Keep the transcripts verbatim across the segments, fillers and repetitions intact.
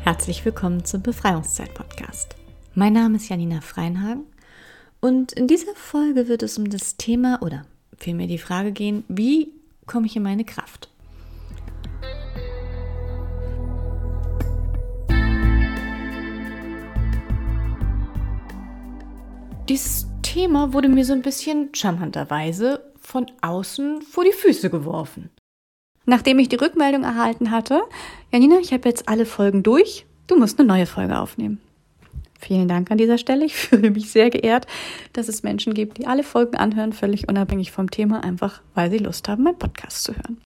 Herzlich willkommen zum Befreiungszeit-Podcast. Mein Name ist Janina Freinhagen und in dieser Folge wird es um das Thema oder vielmehr die Frage gehen, wie komme ich in meine Kraft? Dieses Thema wurde mir so ein bisschen charmanterweise von außen vor die Füße geworfen. Nachdem ich die Rückmeldung erhalten hatte, Janina, ich habe jetzt alle Folgen durch, du musst eine neue Folge aufnehmen. Vielen Dank an dieser Stelle. Ich fühle mich sehr geehrt, dass es Menschen gibt, die alle Folgen anhören, völlig unabhängig vom Thema, einfach weil sie Lust haben, meinen Podcast zu hören.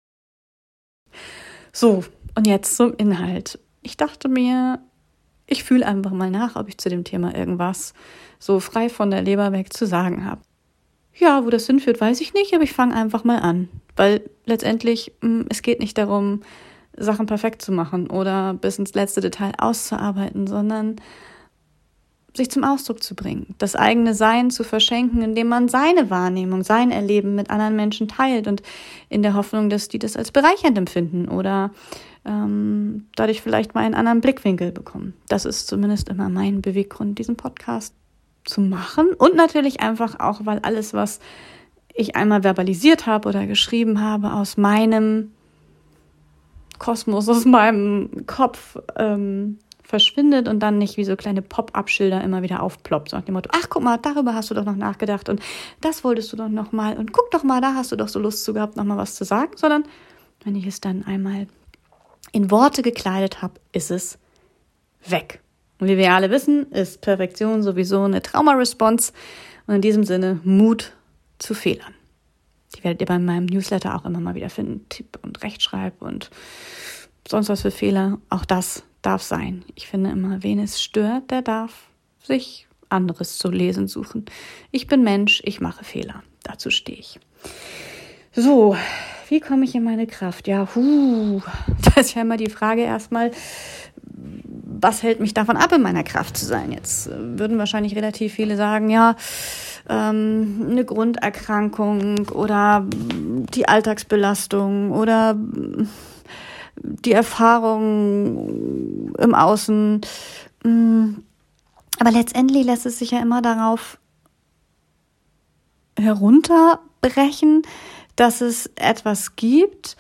So, und jetzt zum Inhalt. Ich dachte mir, ich fühle einfach mal nach, ob ich zu dem Thema irgendwas so frei von der Leber weg zu sagen habe. Ja, wo das hinführt, weiß ich nicht, aber ich fange einfach mal an. Weil letztendlich, es geht nicht darum, Sachen perfekt zu machen oder bis ins letzte Detail auszuarbeiten, sondern sich zum Ausdruck zu bringen, das eigene Sein zu verschenken, indem man seine Wahrnehmung, sein Erleben mit anderen Menschen teilt und in der Hoffnung, dass die das als bereichernd empfinden oder ähm, dadurch vielleicht mal einen anderen Blickwinkel bekommen. Das ist zumindest immer mein Beweggrund, diesen Podcast zu machen und natürlich einfach auch, weil alles, was ich einmal verbalisiert habe oder geschrieben habe, aus meinem Kosmos, aus meinem Kopf ähm, verschwindet und dann nicht wie so kleine Pop-up-Schilder immer wieder aufploppt. So nach dem Motto, ach guck mal, darüber hast du doch noch nachgedacht und das wolltest du doch noch mal und guck doch mal, da hast du doch so Lust zu gehabt, noch mal was zu sagen. Sondern wenn ich es dann einmal in Worte gekleidet habe, ist es weg. Und wie wir alle wissen, ist Perfektion sowieso eine Trauma-Response und in diesem Sinne Mut zu Fehlern. Die werdet ihr bei meinem Newsletter auch immer mal wieder finden. Tipp- und Rechtschreib und sonst was für Fehler. Auch das darf sein. Ich finde immer, wen es stört, der darf sich anderes zu lesen suchen. Ich bin Mensch, ich mache Fehler. Dazu stehe ich. So, wie komme ich in meine Kraft? Ja, huh, da ist ja immer die Frage erstmal, was hält mich davon ab, in meiner Kraft zu sein? Jetzt würden wahrscheinlich relativ viele sagen, ja, ähm, eine Grunderkrankung oder die Alltagsbelastung oder die Erfahrung im Außen. Aber letztendlich lässt es sich ja immer darauf herunterbrechen, dass es etwas gibt,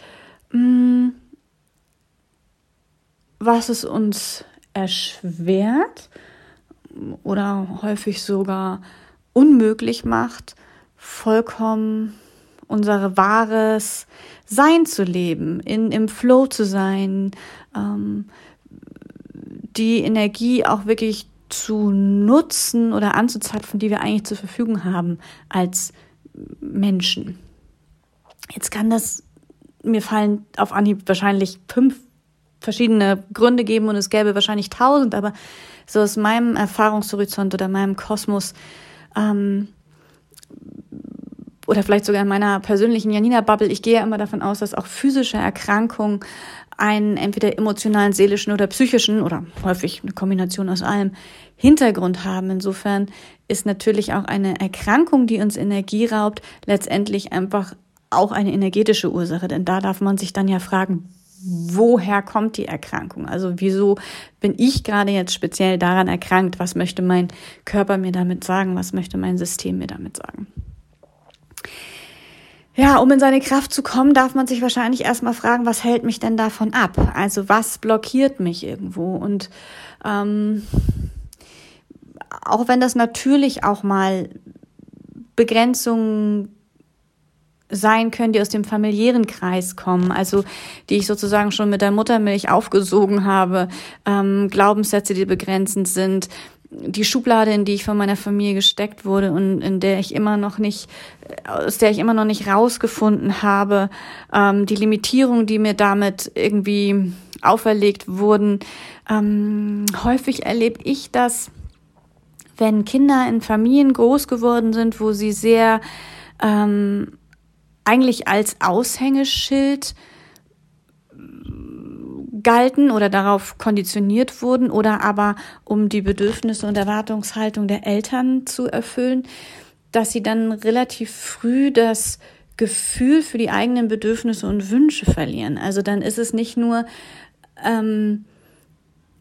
was es uns erschwert oder häufig sogar unmöglich macht, vollkommen unser wahres Sein zu leben, in, im Flow zu sein, ähm, die Energie auch wirklich zu nutzen oder anzuzapfen, die wir eigentlich zur Verfügung haben als Menschen. Jetzt kann das, mir fallen auf Anhieb wahrscheinlich fünf verschiedene Gründe geben und es gäbe wahrscheinlich tausend, aber so aus meinem Erfahrungshorizont oder meinem Kosmos ähm, oder vielleicht sogar in meiner persönlichen Janina-Bubble, ich gehe ja immer davon aus, dass auch physische Erkrankungen einen entweder emotionalen, seelischen oder psychischen oder häufig eine Kombination aus allem Hintergrund haben. Insofern ist natürlich auch eine Erkrankung, die uns Energie raubt, letztendlich einfach auch eine energetische Ursache, denn da darf man sich dann ja fragen, woher kommt die Erkrankung? Also wieso bin ich gerade jetzt speziell daran erkrankt? Was möchte mein Körper mir damit sagen? Was möchte mein System mir damit sagen? Ja, um in seine Kraft zu kommen, darf man sich wahrscheinlich erstmal fragen, was hält mich denn davon ab? Also was blockiert mich irgendwo? Und ähm, auch wenn das natürlich auch mal Begrenzungen sein können, die aus dem familiären Kreis kommen, also die ich sozusagen schon mit der Muttermilch aufgesogen habe, ähm, Glaubenssätze, die begrenzend sind, die Schublade, in die ich von meiner Familie gesteckt wurde und in der ich immer noch nicht, aus der ich immer noch nicht rausgefunden habe, ähm, die Limitierungen, die mir damit irgendwie auferlegt wurden. Ähm, häufig erlebe ich das, wenn Kinder in Familien groß geworden sind, wo sie sehr ähm, eigentlich als Aushängeschild galten oder darauf konditioniert wurden oder aber um die Bedürfnisse und Erwartungshaltung der Eltern zu erfüllen, dass sie dann relativ früh das Gefühl für die eigenen Bedürfnisse und Wünsche verlieren. Also dann ist es nicht nur ähm,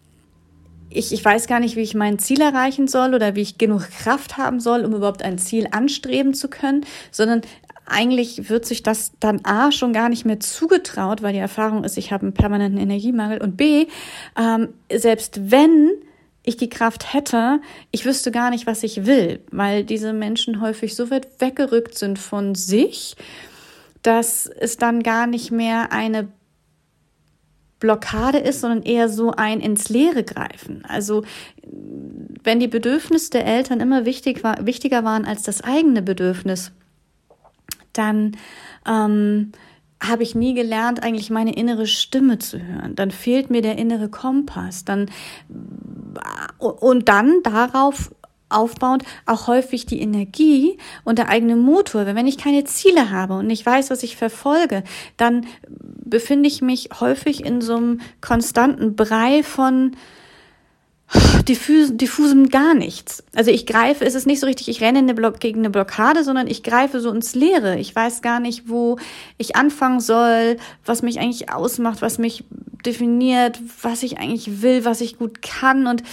ich, ich weiß gar nicht, wie ich mein Ziel erreichen soll oder wie ich genug Kraft haben soll, um überhaupt ein Ziel anstreben zu können, sondern eigentlich wird sich das dann A schon gar nicht mehr zugetraut, weil die Erfahrung ist, ich habe einen permanenten Energiemangel und B, ähm, selbst wenn ich die Kraft hätte, ich wüsste gar nicht, was ich will, weil diese Menschen häufig so weit weggerückt sind von sich, dass es dann gar nicht mehr eine Blockade ist, sondern eher so ein ins Leere greifen. Also wenn die Bedürfnisse der Eltern immer wichtig war, wichtiger waren als das eigene Bedürfnis, dann ähm, habe ich nie gelernt, eigentlich meine innere Stimme zu hören. Dann fehlt mir der innere Kompass. Dann, und dann darauf aufbauend auch häufig die Energie und der eigene Motor. Wenn ich keine Ziele habe und nicht weiß, was ich verfolge, dann befinde ich mich häufig in so einem konstanten Brei von diffus, diffusem gar nichts. Also ich greife, es ist nicht so richtig, ich renne eine Block, gegen eine Blockade, sondern ich greife so ins Leere. Ich weiß gar nicht, wo ich anfangen soll, was mich eigentlich ausmacht, was mich definiert, was ich eigentlich will, was ich gut kann. Und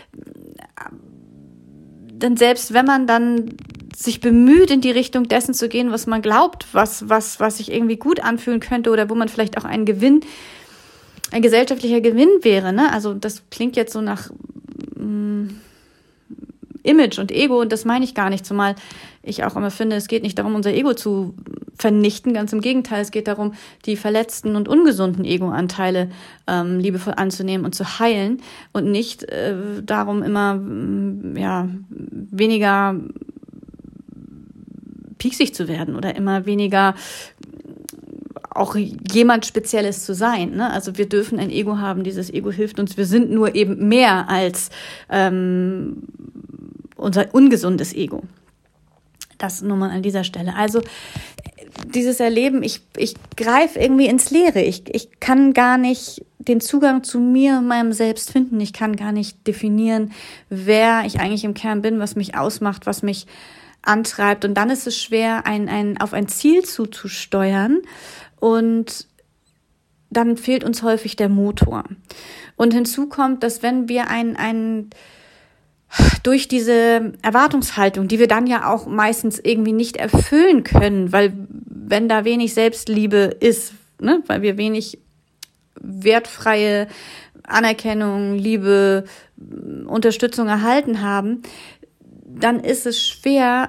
dann selbst wenn man dann sich bemüht, in die Richtung dessen zu gehen, was man glaubt, was, was, was sich irgendwie gut anfühlen könnte oder wo man vielleicht auch einen Gewinn, ein gesellschaftlicher Gewinn wäre, ne? Also das klingt jetzt so nach mh, Image und Ego und das meine ich gar nicht, zumal ich auch immer finde, es geht nicht darum, unser Ego zu vernichten, ganz im Gegenteil, es geht darum, die verletzten und ungesunden Ego-Anteile ähm, liebevoll anzunehmen und zu heilen und nicht äh, darum, immer mh, ja weniger pieksig zu werden oder immer weniger auch jemand Spezielles zu sein. Ne? Also wir dürfen ein Ego haben, dieses Ego hilft uns, wir sind nur eben mehr als ähm, unser ungesundes Ego. Das nur mal an dieser Stelle. Also dieses Erleben, ich, ich greife irgendwie ins Leere. Ich, ich kann gar nicht den Zugang zu mir und meinem Selbst finden. Ich kann gar nicht definieren, wer ich eigentlich im Kern bin, was mich ausmacht, was mich antreibt. Und dann ist es schwer, ein, ein, auf ein Ziel zuzusteuern. Und dann fehlt uns häufig der Motor. Und hinzu kommt, dass wenn wir ein, ein durch diese Erwartungshaltung, die wir dann ja auch meistens irgendwie nicht erfüllen können, weil wenn da wenig Selbstliebe ist, ne, weil wir wenig wertfreie Anerkennung, Liebe, Unterstützung erhalten haben, dann ist es schwer,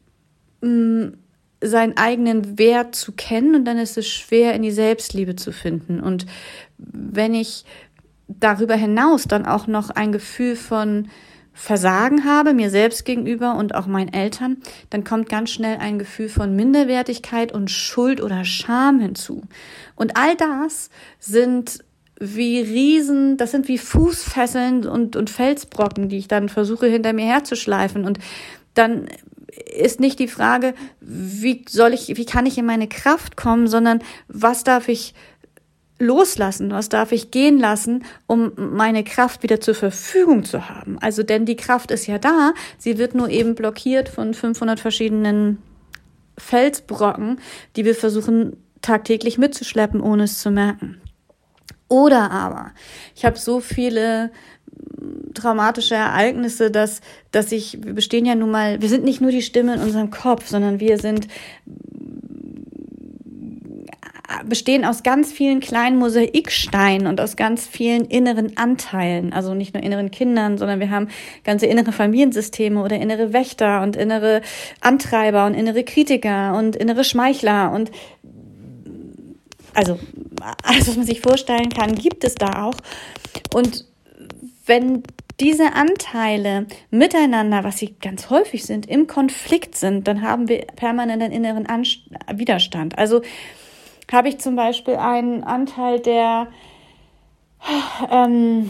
mh, seinen eigenen Wert zu kennen und dann ist es schwer, in die Selbstliebe zu finden. Und wenn ich darüber hinaus dann auch noch ein Gefühl von Versagen habe, mir selbst gegenüber und auch meinen Eltern, dann kommt ganz schnell ein Gefühl von Minderwertigkeit und Schuld oder Scham hinzu. Und all das sind wie Riesen, das sind wie Fußfesseln und, und Felsbrocken, die ich dann versuche hinter mir herzuschleifen. Und dann ist nicht die Frage, wie soll ich, wie kann ich in meine Kraft kommen, sondern was darf ich loslassen, was darf ich gehen lassen, um meine Kraft wieder zur Verfügung zu haben. Also denn die Kraft ist ja da, sie wird nur eben blockiert von fünfhundert verschiedenen Felsbrocken, die wir versuchen tagtäglich mitzuschleppen, ohne es zu merken. Oder aber, ich habe so viele traumatische Ereignisse, dass, dass ich, wir bestehen ja nun mal, wir sind nicht nur die Stimme in unserem Kopf, sondern wir sind, bestehen aus ganz vielen kleinen Mosaiksteinen und aus ganz vielen inneren Anteilen, also nicht nur inneren Kindern, sondern wir haben ganze innere Familiensysteme oder innere Wächter und innere Antreiber und innere Kritiker und innere Schmeichler und also alles, was man sich vorstellen kann, gibt es da auch. Und wenn diese Anteile miteinander, was sie ganz häufig sind, im Konflikt sind, dann haben wir permanent einen inneren Anst- Widerstand. Also habe ich zum Beispiel einen Anteil, der ähm,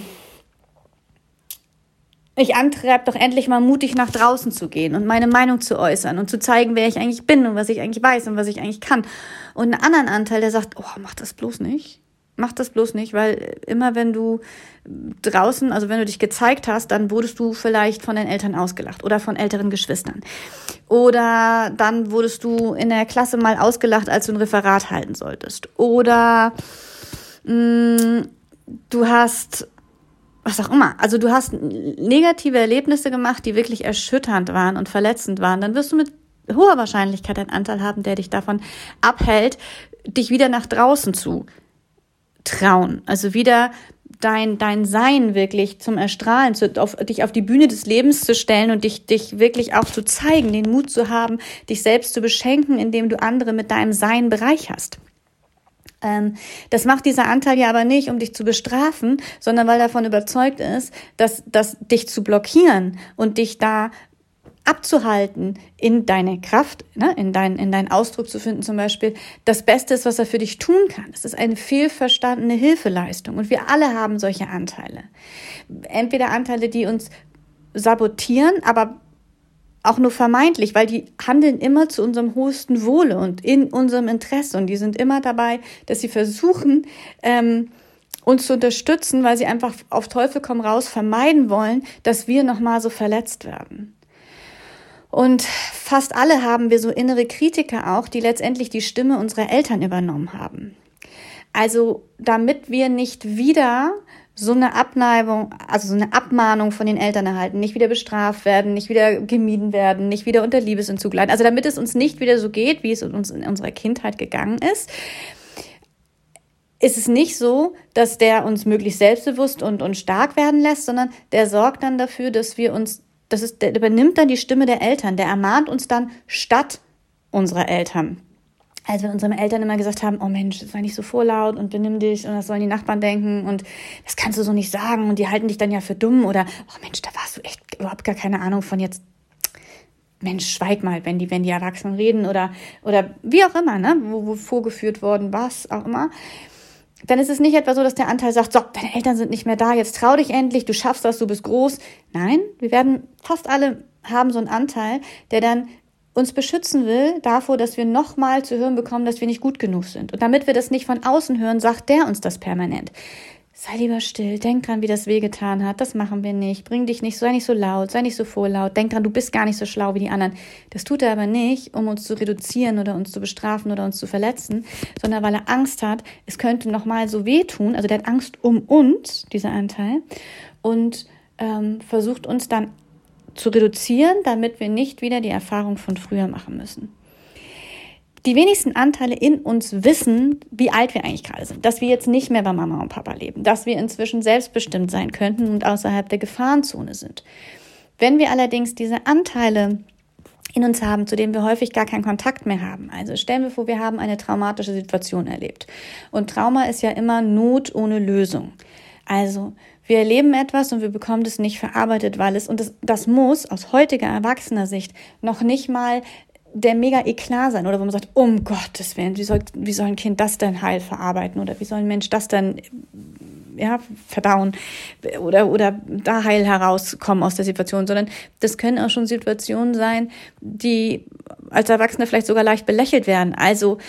mich antreibt, doch endlich mal mutig nach draußen zu gehen und meine Meinung zu äußern und zu zeigen, wer ich eigentlich bin und was ich eigentlich weiß und was ich eigentlich kann. Und einen anderen Anteil, der sagt, oh, mach das bloß nicht. Mach das bloß nicht, weil immer wenn du draußen, also wenn du dich gezeigt hast, dann wurdest du vielleicht von deinen Eltern ausgelacht oder von älteren Geschwistern. Oder dann wurdest du in der Klasse mal ausgelacht, als du ein Referat halten solltest. Oder mh, du hast was auch immer. Also du hast negative Erlebnisse gemacht, die wirklich erschütternd waren und verletzend waren. Dann wirst du mit hoher Wahrscheinlichkeit einen Anteil haben, der dich davon abhält, dich wieder nach draußen zu trauen. Also wieder dein, dein Sein wirklich zum Erstrahlen, zu, auf, dich auf die Bühne des Lebens zu stellen und dich, dich wirklich auch zu zeigen, den Mut zu haben, dich selbst zu beschenken, indem du andere mit deinem Sein bereicherst. Ähm, das macht dieser Anteil ja aber nicht, um dich zu bestrafen, sondern weil er davon überzeugt ist, dass, dass dich zu blockieren und dich da abzuhalten, in deine Kraft, ne, in, dein, in deinen Ausdruck zu finden zum Beispiel, das Beste ist, was er für dich tun kann. Es ist eine fehlverstandene Hilfeleistung und wir alle haben solche Anteile. Entweder Anteile, die uns sabotieren, aber auch nur vermeintlich, weil die handeln immer zu unserem höchsten Wohle und in unserem Interesse und die sind immer dabei, dass sie versuchen, ähm, uns zu unterstützen, weil sie einfach auf Teufel komm raus vermeiden wollen, dass wir nochmal so verletzt werden. Und fast alle haben wir so innere Kritiker auch, die letztendlich die Stimme unserer Eltern übernommen haben. Also damit wir nicht wieder so eine Abneigung, also so eine Abmahnung von den Eltern erhalten, nicht wieder bestraft werden, nicht wieder gemieden werden, nicht wieder unter Liebesentzug leiden. Also damit es uns nicht wieder so geht, wie es uns in unserer Kindheit gegangen ist, ist es nicht so, dass der uns möglichst selbstbewusst und, und stark werden lässt, sondern der sorgt dann dafür, dass wir uns Das ist, der übernimmt dann die Stimme der Eltern, der ermahnt uns dann statt unserer Eltern. Als wir unseren Eltern immer gesagt haben, oh Mensch, sei nicht so vorlaut und benimm dich und das sollen die Nachbarn denken und das kannst du so nicht sagen und die halten dich dann ja für dumm oder, oh Mensch, da warst du echt überhaupt gar keine Ahnung von jetzt, Mensch, schweig mal, wenn die, wenn die Erwachsenen reden oder, oder wie auch immer, ne, wo, wo vorgeführt worden, was auch immer. Dann ist es nicht etwa so, dass der Anteil sagt, so, deine Eltern sind nicht mehr da, jetzt trau dich endlich, du schaffst das, du bist groß. Nein, wir werden, fast alle haben so einen Anteil, der dann uns beschützen will davor, dass wir nochmal zu hören bekommen, dass wir nicht gut genug sind. Und damit wir das nicht von außen hören, sagt der uns das permanent. Sei lieber still, denk dran, wie das wehgetan hat, das machen wir nicht, bring dich nicht, sei nicht so laut, sei nicht so vorlaut, denk dran, du bist gar nicht so schlau wie die anderen. Das tut er aber nicht, um uns zu reduzieren oder uns zu bestrafen oder uns zu verletzen, sondern weil er Angst hat, es könnte nochmal so wehtun, also der hat Angst um uns, dieser Anteil, und ähm, versucht uns dann zu reduzieren, damit wir nicht wieder die Erfahrung von früher machen müssen. Die wenigsten Anteile in uns wissen, wie alt wir eigentlich gerade sind, dass wir jetzt nicht mehr bei Mama und Papa leben, dass wir inzwischen selbstbestimmt sein könnten und außerhalb der Gefahrenzone sind. Wenn wir allerdings diese Anteile in uns haben, zu denen wir häufig gar keinen Kontakt mehr haben, also stellen wir vor, wir haben eine traumatische Situation erlebt und Trauma ist ja immer Not ohne Lösung. Also wir erleben etwas und wir bekommen das nicht verarbeitet, weil es, und das, das muss aus heutiger erwachsener Sicht noch nicht mal der mega Eklat sein oder wo man sagt, um Gottes Willen, wie soll, wie soll ein Kind das denn heil verarbeiten oder wie soll ein Mensch das denn ja, verdauen oder, oder da heil herauskommen aus der Situation, sondern das können auch schon Situationen sein, die als Erwachsene vielleicht sogar leicht belächelt werden. Also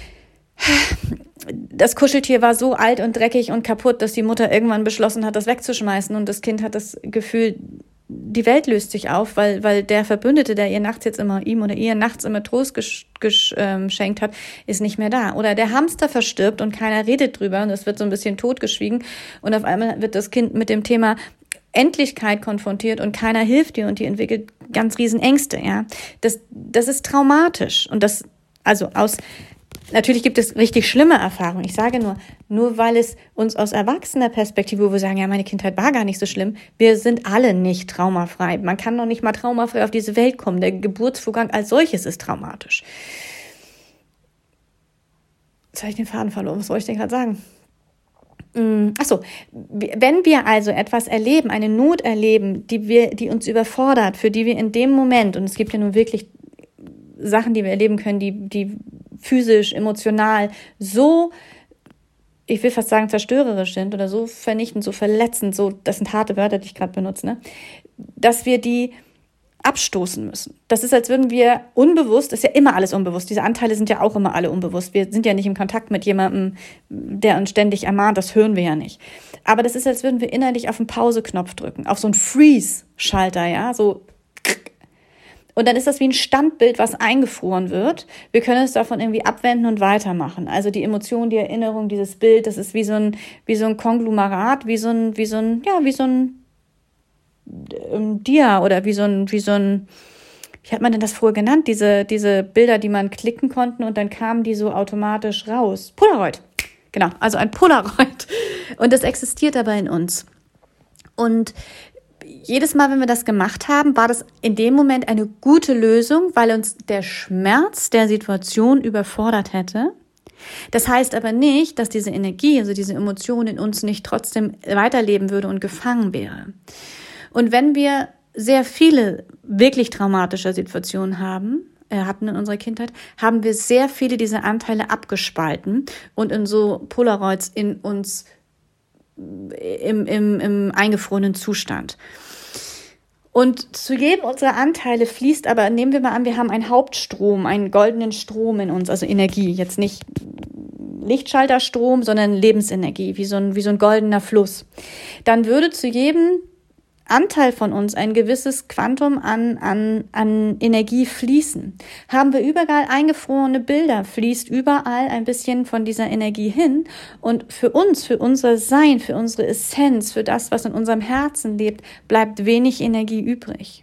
das Kuscheltier war so alt und dreckig und kaputt, dass die Mutter irgendwann beschlossen hat, das wegzuschmeißen und das Kind hat das Gefühl, die Welt löst sich auf, weil, weil der Verbündete, der ihr nachts jetzt immer, ihm oder ihr nachts immer Trost gesch, gesch, ähm, geschenkt hat, ist nicht mehr da. Oder der Hamster verstirbt und keiner redet drüber und es wird so ein bisschen totgeschwiegen und auf einmal wird das Kind mit dem Thema Endlichkeit konfrontiert und keiner hilft ihr und die entwickelt ganz riesen Ängste, ja. Das, das ist traumatisch und das, also aus, natürlich gibt es richtig schlimme Erfahrungen. Ich sage nur, nur weil es uns aus erwachsener Perspektive, wo wir sagen, ja, meine Kindheit war gar nicht so schlimm, wir sind alle nicht traumafrei. Man kann noch nicht mal traumafrei auf diese Welt kommen. Der Geburtsvorgang als solches ist traumatisch. Jetzt habe ich den Faden verloren. Was soll ich denn gerade sagen? Achso, wenn wir also etwas erleben, eine Not erleben, die wir, die uns überfordert, für die wir in dem Moment, und es gibt ja nun wirklich Sachen, die wir erleben können, die, die physisch, emotional so, ich will fast sagen, zerstörerisch sind oder so vernichtend, so verletzend, so, das sind harte Wörter, die ich gerade benutze, ne? Dass wir die abstoßen müssen. Das ist, als würden wir unbewusst, ist ja immer alles unbewusst, diese Anteile sind ja auch immer alle unbewusst. Wir sind ja nicht im Kontakt mit jemandem, der uns ständig ermahnt, das hören wir ja nicht. Aber das ist, als würden wir innerlich auf den Pause-Knopf drücken, auf so einen Freeze-Schalter, ja, so. Und dann ist das wie ein Standbild, was eingefroren wird. Wir können es davon irgendwie abwenden und weitermachen. Also die Emotion, die Erinnerung, dieses Bild, das ist wie so ein, wie so ein Konglomerat, wie so ein, wie so ein, ja, wie so ein ähm, Dia oder wie so ein, wie so ein, wie hat man denn das früher genannt? Diese, diese Bilder, die man klicken konnten und dann kamen die so automatisch raus. Polaroid. Genau, also ein Polaroid. Und das existiert aber in uns. Und jedes Mal, wenn wir das gemacht haben, war das in dem Moment eine gute Lösung, weil uns der Schmerz der Situation überfordert hätte. Das heißt aber nicht, dass diese Energie, also diese Emotion in uns nicht trotzdem weiterleben würde und gefangen wäre. Und wenn wir sehr viele wirklich traumatische Situationen haben, äh, hatten in unserer Kindheit, haben wir sehr viele dieser Anteile abgespalten und in so Polaroids in uns im, im, im eingefrorenen Zustand. Und zu jedem unserer Anteile fließt aber, nehmen wir mal an, wir haben einen Hauptstrom, einen goldenen Strom in uns, also Energie, jetzt nicht Lichtschalterstrom, sondern Lebensenergie, wie so ein, wie so ein goldener Fluss. Dann würde zu jedem Anteil von uns ein gewisses Quantum an, an, an Energie fließen. Haben wir überall eingefrorene Bilder, fließt überall ein bisschen von dieser Energie hin. Und für uns, für unser Sein, für unsere Essenz, für das, was in unserem Herzen lebt, bleibt wenig Energie übrig.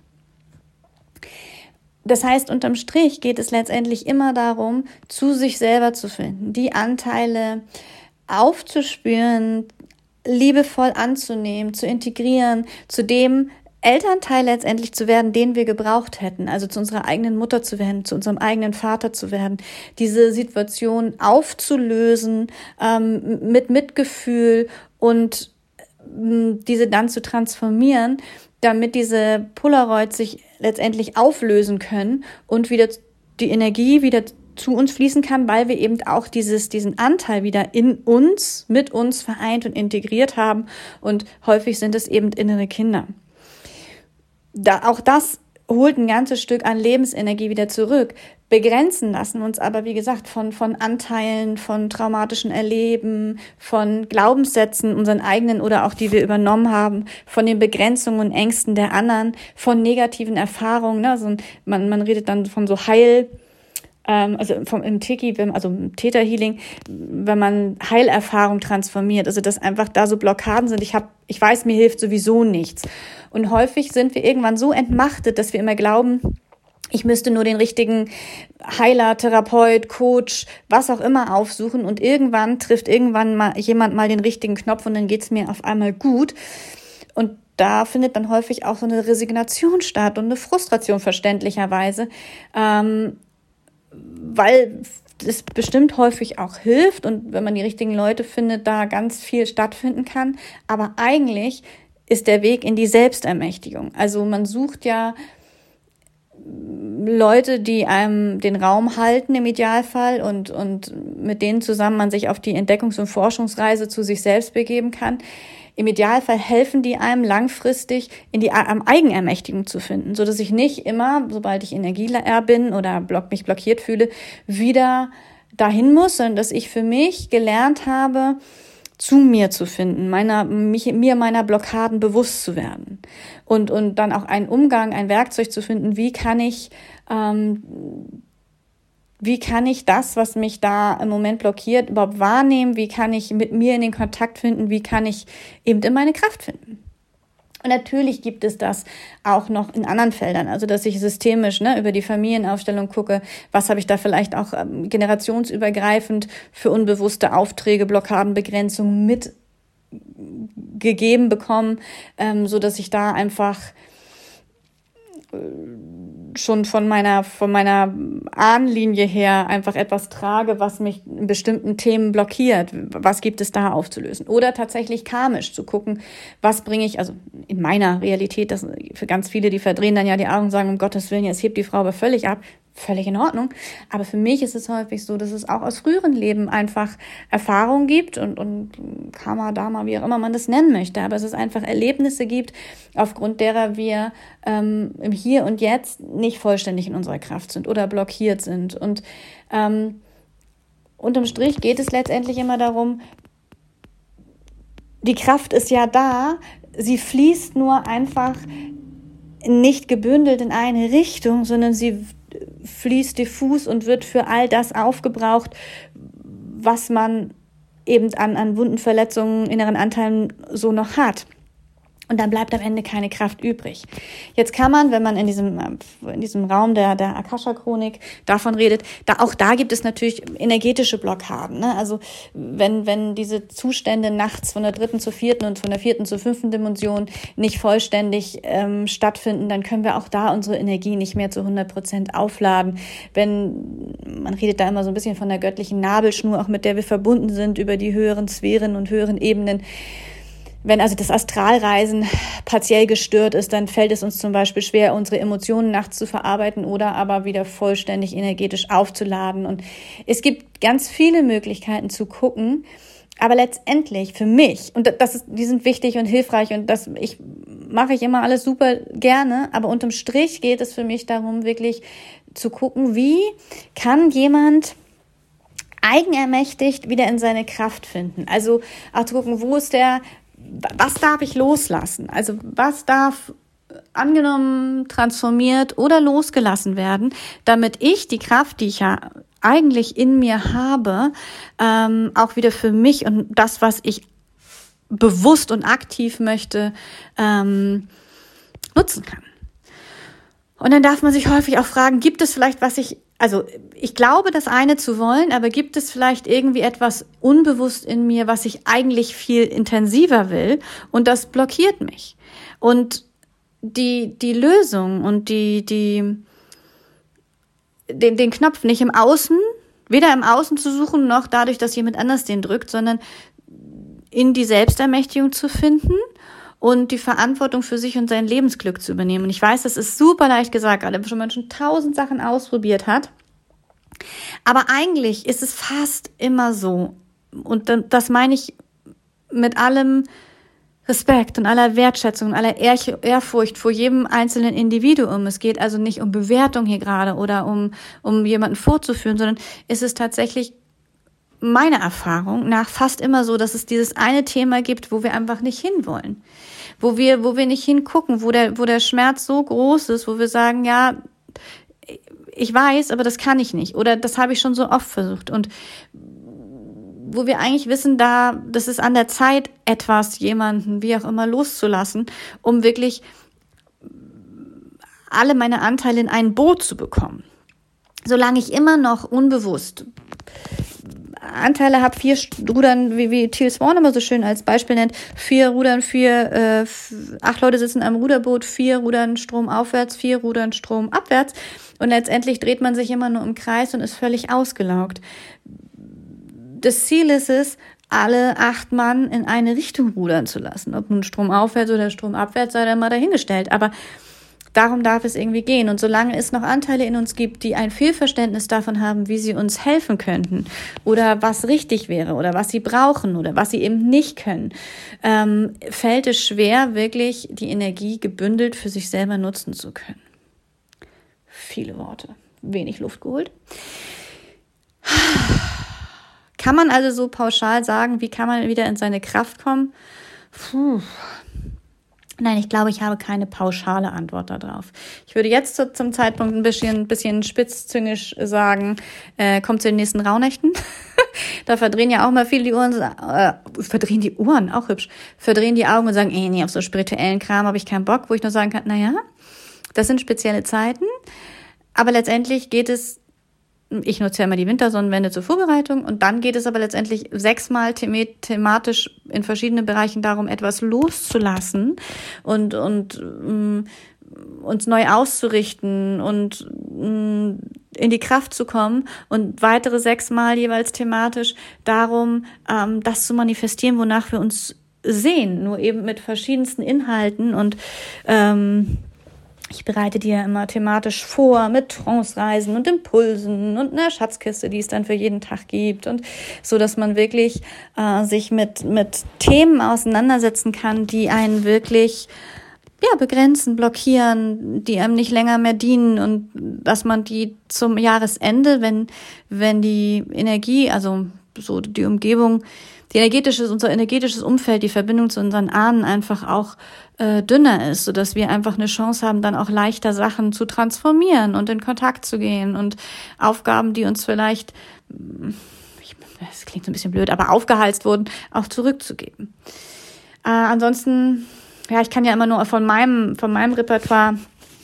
Das heißt, unterm Strich geht es letztendlich immer darum, zu sich selber zu finden, die Anteile aufzuspüren, liebevoll anzunehmen, zu integrieren, zu dem Elternteil letztendlich zu werden, den wir gebraucht hätten, also zu unserer eigenen Mutter zu werden, zu unserem eigenen Vater zu werden, diese Situation aufzulösen, ähm, mit Mitgefühl und ähm, diese dann zu transformieren, damit diese Polaroids sich letztendlich auflösen können und wieder die Energie wieder zu uns fließen kann, weil wir eben auch dieses, diesen Anteil wieder in uns, mit uns vereint und integriert haben. Und häufig sind es eben innere Kinder. Da, auch das holt ein ganzes Stück an Lebensenergie wieder zurück. Begrenzen lassen uns aber, wie gesagt, von, von Anteilen, von traumatischen Erleben, von Glaubenssätzen, unseren eigenen oder auch die wir übernommen haben, von den Begrenzungen und Ängsten der anderen, von negativen Erfahrungen. Ne? Also man, man redet dann von so Heil, also vom, im Tiki, also im Theta Healing, wenn man Heilerfahrung transformiert, also dass einfach da so Blockaden sind. Ich habe, ich weiß, mir hilft sowieso nichts. Und häufig sind wir irgendwann so entmachtet, dass wir immer glauben, ich müsste nur den richtigen Heiler, Therapeut, Coach, was auch immer aufsuchen und irgendwann trifft irgendwann mal jemand mal den richtigen Knopf und dann geht's mir auf einmal gut. Und da findet dann häufig auch so eine Resignation statt und eine Frustration verständlicherweise, ähm, weil es bestimmt häufig auch hilft und wenn man die richtigen Leute findet, da ganz viel stattfinden kann. Aber eigentlich ist der Weg in die Selbstermächtigung. Also man sucht ja Leute, die einem den Raum halten im Idealfall und, und mit denen zusammen man sich auf die Entdeckungs- und Forschungsreise zu sich selbst begeben kann. Im Idealfall helfen die einem langfristig in die Eigenermächtigung zu finden, so dass ich nicht immer, sobald ich energieleer bin oder block, mich blockiert fühle, wieder dahin muss, sondern dass ich für mich gelernt habe, zu mir zu finden, meiner, mich, mir meiner Blockaden bewusst zu werden und, und dann auch einen Umgang, ein Werkzeug zu finden, wie kann ich, ähm, wie kann ich das, was mich da im Moment blockiert, überhaupt wahrnehmen, wie kann ich mit mir in den Kontakt finden, wie kann ich eben in meine Kraft finden. Und natürlich gibt es das auch noch in anderen Feldern, also dass ich systemisch ne, über die Familienaufstellung gucke, was habe ich da vielleicht auch ähm, generationsübergreifend für unbewusste Aufträge, Blockaden, Begrenzungen mitgegeben bekommen, ähm, so dass ich da einfach äh, schon von meiner von meiner Ahnenlinie her einfach etwas trage, was mich in bestimmten Themen blockiert. Was gibt es da aufzulösen? Oder tatsächlich karmisch zu gucken, was bringe ich, also in meiner Realität, das für ganz viele, die verdrehen dann ja die Augen und sagen, um Gottes Willen, jetzt hebt die Frau aber völlig ab. Völlig in Ordnung. Aber für mich ist es häufig so, dass es auch aus früheren Leben einfach Erfahrungen gibt und, und Karma, Dharma, wie auch immer man das nennen möchte. Aber es ist einfach Erlebnisse gibt, aufgrund derer wir ähm, im Hier und Jetzt nicht vollständig in unserer Kraft sind oder blockiert sind. Und ähm, unterm Strich geht es letztendlich immer darum, die Kraft ist ja da, sie fließt nur einfach nicht gebündelt in eine Richtung, sondern sie fließt diffus und wird für all das aufgebraucht, was man eben an, an Wunden, Verletzungen, inneren Anteilen so noch hat. Und dann bleibt am Ende keine Kraft übrig. Jetzt kann man, wenn man in diesem, in diesem Raum der, der Akasha-Chronik davon redet, da, auch da gibt es natürlich energetische Blockaden, ne? Also, wenn, wenn diese Zustände nachts von der dritten zur vierten und von der vierten zur fünften Dimension nicht vollständig ähm, stattfinden, dann können wir auch da unsere Energie nicht mehr zu hundert Prozent aufladen. Wenn, man redet da immer so ein bisschen von der göttlichen Nabelschnur, auch mit der wir verbunden sind über die höheren Sphären und höheren Ebenen. Wenn also das Astralreisen partiell gestört ist, dann fällt es uns zum Beispiel schwer, unsere Emotionen nachts zu verarbeiten oder aber wieder vollständig energetisch aufzuladen. Und es gibt ganz viele Möglichkeiten zu gucken, aber letztendlich für mich, und das ist, die sind wichtig und hilfreich und das ich mache ich immer alles super gerne, aber unterm Strich geht es für mich darum, wirklich zu gucken, wie kann jemand eigenermächtigt wieder in seine Kraft finden. Also auch zu gucken, wo ist der, was darf ich loslassen? Also was darf angenommen, transformiert oder losgelassen werden, damit ich die Kraft, die ich ja eigentlich in mir habe, ähm, auch wieder für mich und das, was ich bewusst und aktiv möchte, ähm, nutzen kann. Und dann darf man sich häufig auch fragen, gibt es vielleicht, was ich, also ich glaube, das eine zu wollen, aber gibt es vielleicht irgendwie etwas unbewusst in mir, was ich eigentlich viel intensiver will und das blockiert mich. Und die, die Lösung und die, die, den, den Knopf nicht im Außen, weder im Außen zu suchen, noch dadurch, dass jemand anders den drückt, sondern in die Selbstermächtigung zu finden und die Verantwortung für sich und sein Lebensglück zu übernehmen. Und ich weiß, das ist super leicht gesagt, gerade wenn man schon tausend Sachen ausprobiert hat. Aber eigentlich ist es fast immer so, und das meine ich mit allem Respekt und aller Wertschätzung und aller Ehrfurcht vor jedem einzelnen Individuum. Es geht also nicht um Bewertung hier gerade oder um, um jemanden vorzuführen, sondern es ist tatsächlich meiner Erfahrung nach fast immer so, dass es dieses eine Thema gibt, wo wir einfach nicht hinwollen. Wo wir, wo wir nicht hingucken, wo der, wo der Schmerz so groß ist, wo wir sagen, ja, ich weiß, aber das kann ich nicht. Oder das habe ich schon so oft versucht. Und wo wir eigentlich wissen, da, das ist an der Zeit, etwas, jemanden, wie auch immer, loszulassen, um wirklich alle meine Anteile in ein Boot zu bekommen. Solange ich immer noch unbewusst Anteile habe, vier Rudern, wie, wie Teal Swan immer so schön als Beispiel nennt, vier Rudern, vier, äh, f- acht Leute sitzen am Ruderboot, vier Rudern stromaufwärts, vier Rudern stromabwärts und letztendlich dreht man sich immer nur im Kreis und ist völlig ausgelaugt. Das Ziel ist es, alle acht Mann in eine Richtung rudern zu lassen. Ob nun stromaufwärts oder stromabwärts, sei dann mal dahingestellt, aber darum darf es irgendwie gehen. Und solange es noch Anteile in uns gibt, die ein Fehlverständnis davon haben, wie sie uns helfen könnten oder was richtig wäre oder was sie brauchen oder was sie eben nicht können, ähm, fällt es schwer, wirklich die Energie gebündelt für sich selber nutzen zu können. Viele Worte, wenig Luft geholt. Kann man also so pauschal sagen, wie kann man wieder in seine Kraft kommen? Puh. Nein, ich glaube, ich habe keine pauschale Antwort darauf. Ich würde jetzt zu, zum Zeitpunkt ein bisschen, ein bisschen spitzzüngisch sagen, äh, kommt zu den nächsten Rauhnächten. Da verdrehen ja auch mal viele die Ohren, äh, verdrehen die Ohren, auch hübsch, verdrehen die Augen und sagen, ey, nee, auf so spirituellen Kram habe ich keinen Bock, wo ich nur sagen kann, naja, das sind spezielle Zeiten, aber letztendlich geht es, ich nutze ja immer die Wintersonnenwende zur Vorbereitung und dann geht es aber letztendlich sechsmal them- thematisch in verschiedenen Bereichen darum, etwas loszulassen und, und um, uns neu auszurichten und um, in die Kraft zu kommen und weitere sechsmal jeweils thematisch darum, ähm, das zu manifestieren, wonach wir uns sehen, nur eben mit verschiedensten Inhalten und ähm, ich bereite dir immer thematisch vor mit Trance-Reisen und Impulsen und einer Schatzkiste, die es dann für jeden Tag gibt und so, dass man wirklich äh, sich mit mit Themen auseinandersetzen kann, die einen wirklich ja begrenzen, blockieren, die einem nicht länger mehr dienen und dass man die zum Jahresende, wenn wenn die Energie, also so die Umgebung, die energetische, unser energetisches Umfeld, die Verbindung zu unseren Ahnen einfach auch äh, dünner ist, sodass wir einfach eine Chance haben, dann auch leichter Sachen zu transformieren und in Kontakt zu gehen und Aufgaben, die uns vielleicht, das klingt so ein bisschen blöd, aber aufgehalst wurden, auch zurückzugeben. Äh, ansonsten, ja, ich kann ja immer nur von meinem, von meinem Repertoire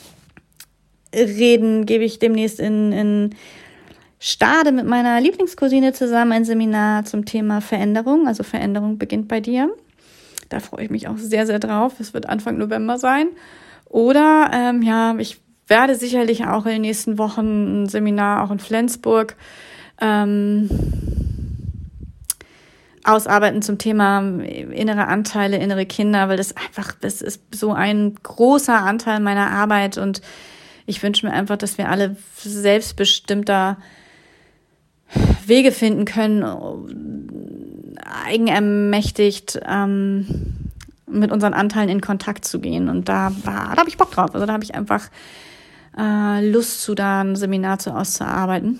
reden, gebe ich demnächst in, in Stade mit meiner Lieblingscousine zusammen ein Seminar zum Thema Veränderung. Also Veränderung beginnt bei dir. Da freue ich mich auch sehr, sehr drauf. Es wird Anfang November sein. Oder, ähm, ja, ich werde sicherlich auch in den nächsten Wochen ein Seminar auch in Flensburg ähm, ausarbeiten zum Thema innere Anteile, innere Kinder, weil das einfach, das ist so ein großer Anteil meiner Arbeit und ich wünsche mir einfach, dass wir alle selbstbestimmter Wege finden können, eigenermächtigt ähm, mit unseren Anteilen in Kontakt zu gehen. Und da, da habe ich Bock drauf. Also da habe ich einfach äh, Lust zu, da ein Seminar zu auszuarbeiten.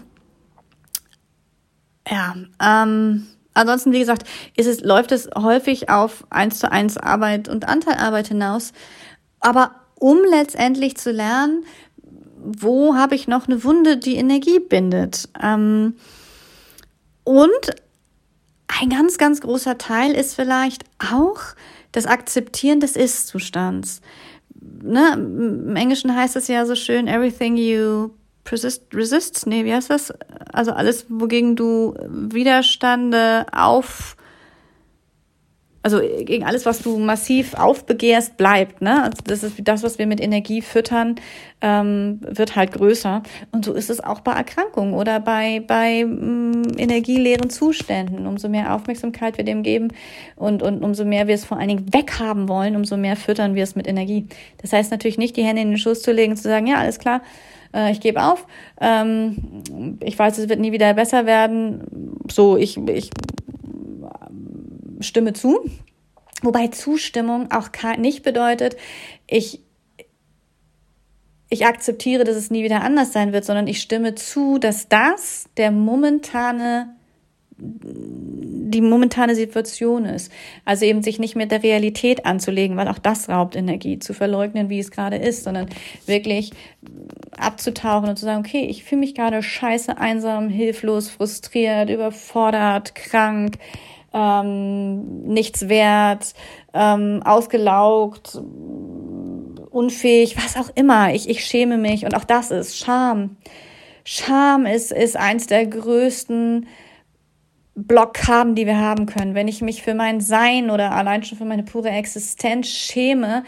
Ja, ähm, ansonsten, wie gesagt, ist es, läuft es häufig auf eins zu eins Arbeit und Anteilarbeit hinaus. Aber um letztendlich zu lernen, wo habe ich noch eine Wunde, die Energie bindet? Ähm, und ein ganz, ganz großer Teil ist vielleicht auch das Akzeptieren des Ist-Zustands. Ne? Im Englischen heißt es ja so schön, everything you persist, resist, nee, wie heißt das? Also alles, wogegen du Widerstände auf, also gegen alles, was du massiv aufbegehrst, bleibt, ne? Also das ist das, was wir mit Energie füttern, ähm, wird halt größer. Und so ist es auch bei Erkrankungen oder bei bei mh, energieleeren Zuständen. Umso mehr Aufmerksamkeit wir dem geben und und umso mehr wir es vor allen Dingen weghaben wollen, umso mehr füttern wir es mit Energie. Das heißt natürlich nicht, die Hände in den Schoß zu legen und zu sagen, ja, alles klar, äh, ich gebe auf. Ähm, ich weiß, es wird nie wieder besser werden. So, ich ich stimme zu, wobei Zustimmung auch nicht bedeutet, ich, ich akzeptiere, dass es nie wieder anders sein wird, sondern ich stimme zu, dass das der momentane, die momentane Situation ist. Also eben sich nicht mit der Realität anzulegen, weil auch das raubt Energie, zu verleugnen, wie es gerade ist, sondern wirklich abzutauchen und zu sagen, okay, ich fühle mich gerade scheiße, einsam, hilflos, frustriert, überfordert, krank, Ähm, nichts wert, ähm, ausgelaugt, unfähig, was auch immer. Ich, ich schäme mich und auch das ist Scham. Scham ist, ist eins der größten Blockaden, die wir haben können. Wenn ich mich für mein Sein oder allein schon für meine pure Existenz schäme,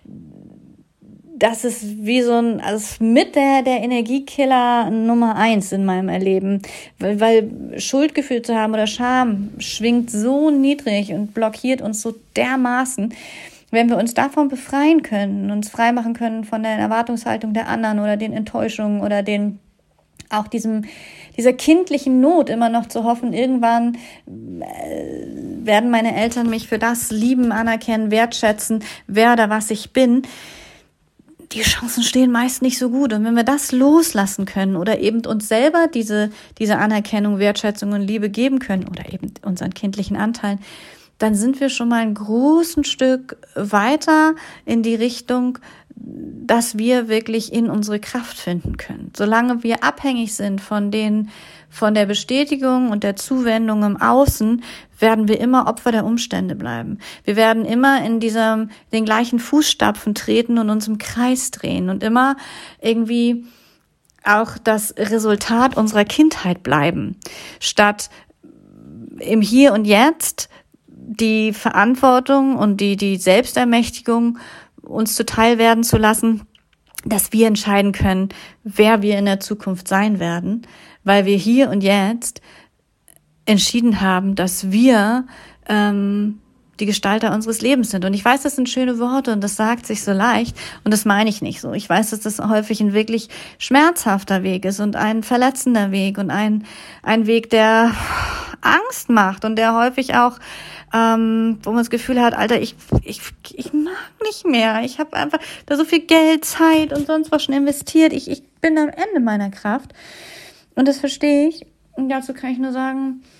das ist wie so ein, also mit der, der Energiekiller Nummer eins in meinem Erleben. Weil, weil Schuldgefühl zu haben oder Scham schwingt so niedrig und blockiert uns so dermaßen. Wenn wir uns davon befreien können, uns freimachen können von der Erwartungshaltung der anderen oder den Enttäuschungen oder den, auch diesem, dieser kindlichen Not immer noch zu hoffen, irgendwann äh, werden meine Eltern mich für das lieben, anerkennen, wertschätzen, wer oder was ich bin. Die Chancen stehen meist nicht so gut. Und wenn wir das loslassen können oder eben uns selber diese, diese Anerkennung, Wertschätzung und Liebe geben können oder eben unseren kindlichen Anteilen, dann sind wir schon mal ein großes Stück weiter in die Richtung, dass wir wirklich in unsere Kraft finden können. Solange wir abhängig sind von den, von der Bestätigung und der Zuwendung im Außen, werden wir immer Opfer der Umstände bleiben. Wir werden immer in diesem, den gleichen Fußstapfen treten und uns im Kreis drehen und immer irgendwie auch das Resultat unserer Kindheit bleiben, statt im Hier und Jetzt die Verantwortung und die, die Selbstermächtigung uns zuteil werden zu lassen, dass wir entscheiden können, wer wir in der Zukunft sein werden, weil wir hier und jetzt entschieden haben, dass wir ähm, die Gestalter unseres Lebens sind. Und ich weiß, das sind schöne Worte und das sagt sich so leicht und das meine ich nicht so. Ich weiß, dass das häufig ein wirklich schmerzhafter Weg ist und ein verletzender Weg und ein, ein Weg, der Angst macht und der häufig auch Ähm, wo man das Gefühl hat, Alter, ich ich ich mag nicht mehr. Ich habe einfach da so viel Geld, Zeit und sonst was schon investiert. Ich ich bin am Ende meiner Kraft. Und das verstehe ich. Und dazu kann ich nur sagen,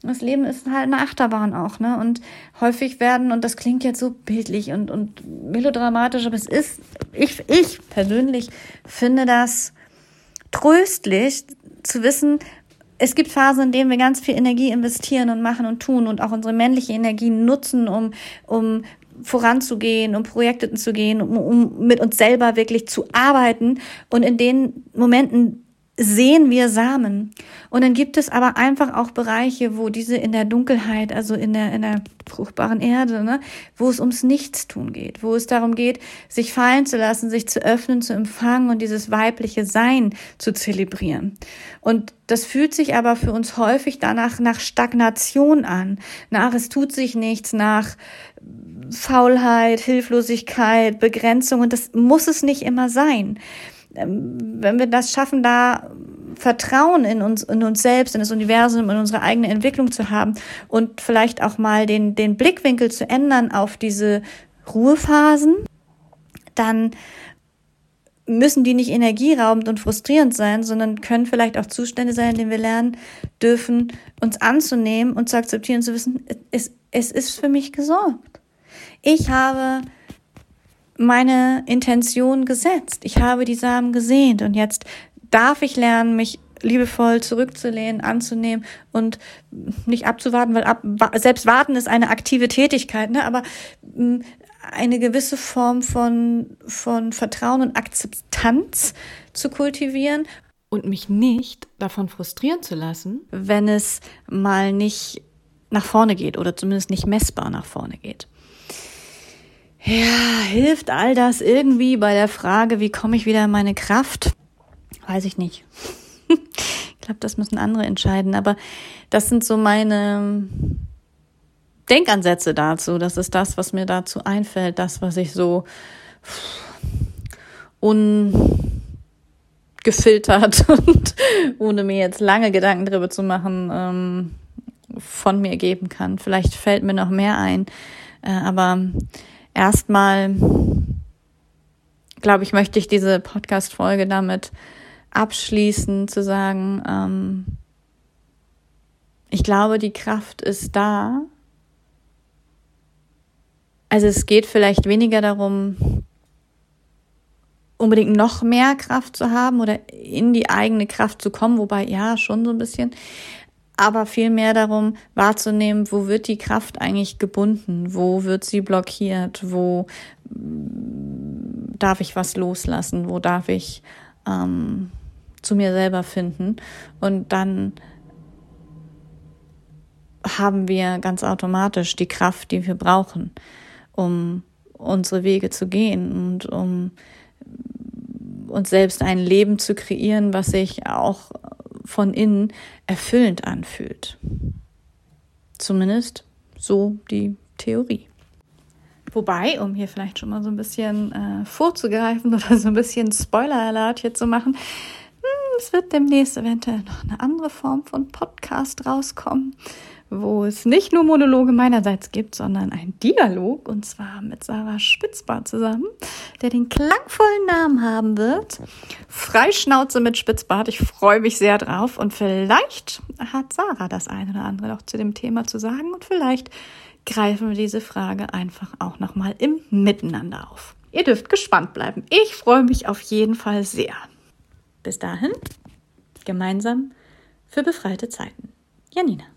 Das Leben ist halt eine Achterbahn auch, ne? Und häufig werden, und das klingt jetzt so bildlich und, und melodramatisch, aber es ist, ich, ich persönlich finde das tröstlich zu wissen, es gibt Phasen, in denen wir ganz viel Energie investieren und machen und tun und auch unsere männliche Energie nutzen, um, um voranzugehen, um Projekte zu gehen, um, um mit uns selber wirklich zu arbeiten. Und in den Momenten sehen wir Samen. Und dann gibt es aber einfach auch Bereiche, wo diese in der Dunkelheit, also in der, in der fruchtbaren Erde, ne, wo es ums Nichtstun geht, wo es darum geht, sich fallen zu lassen, sich zu öffnen, zu empfangen und dieses weibliche Sein zu zelebrieren. Und das fühlt sich aber für uns häufig danach nach Stagnation an, nach es tut sich nichts, nach Faulheit, Hilflosigkeit, Begrenzung, und das muss es nicht immer sein. Wenn wir das schaffen, da Vertrauen in uns, in uns selbst, in das Universum, in unsere eigene Entwicklung zu haben und vielleicht auch mal den, den Blickwinkel zu ändern auf diese Ruhephasen, dann müssen die nicht energieraubend und frustrierend sein, sondern können vielleicht auch Zustände sein, in denen wir lernen dürfen, uns anzunehmen und zu akzeptieren, zu wissen, es, es ist für mich gesorgt. Ich habe meine Intention gesetzt. Ich habe die Samen gesät und jetzt darf ich lernen, mich liebevoll zurückzulehnen, anzunehmen und nicht abzuwarten, weil ab, selbst warten ist eine aktive Tätigkeit, ne? Aber mh, eine gewisse Form von, von Vertrauen und Akzeptanz zu kultivieren und mich nicht davon frustrieren zu lassen, wenn es mal nicht nach vorne geht oder zumindest nicht messbar nach vorne geht. Ja, hilft all das irgendwie bei der Frage, wie komme ich wieder in meine Kraft? Weiß ich nicht. Ich glaube, das müssen andere entscheiden. Aber das sind so meine Denkansätze dazu. Das ist das, was mir dazu einfällt. Das, was ich so ungefiltert und ohne mir jetzt lange Gedanken drüber zu machen, ähm, von mir geben kann. Vielleicht fällt mir noch mehr ein. Äh, aber erstmal, glaube ich, möchte ich diese Podcast-Folge damit abschließen, zu sagen, ähm, ich glaube, die Kraft ist da. Also es geht vielleicht weniger darum, unbedingt noch mehr Kraft zu haben oder in die eigene Kraft zu kommen, wobei ja, schon so ein bisschen, aber viel mehr darum wahrzunehmen, wo wird die Kraft eigentlich gebunden, wo wird sie blockiert, wo darf ich was loslassen, wo darf ich ähm, zu mir selber finden, und dann haben wir ganz automatisch die Kraft, die wir brauchen, um unsere Wege zu gehen und um uns selbst ein Leben zu kreieren, was sich auch von innen erfüllend anfühlt. Zumindest so die Theorie. Wobei, um hier vielleicht schon mal so ein bisschen äh, vorzugreifen oder so ein bisschen Spoiler-Alert hier zu machen, hm, es wird demnächst eventuell noch eine andere Form von Podcast rauskommen, wo es nicht nur Monologe meinerseits gibt, sondern ein Dialog, und zwar mit Sarah Spitzbart zusammen, der den klangvollen Namen haben wird. Freischnauze mit Spitzbart. Ich freue mich sehr drauf, und vielleicht hat Sarah das eine oder andere noch zu dem Thema zu sagen, und vielleicht greifen wir diese Frage einfach auch nochmal im Miteinander auf. Ihr dürft gespannt bleiben. Ich freue mich auf jeden Fall sehr. Bis dahin, gemeinsam für befreite Zeiten. Janina.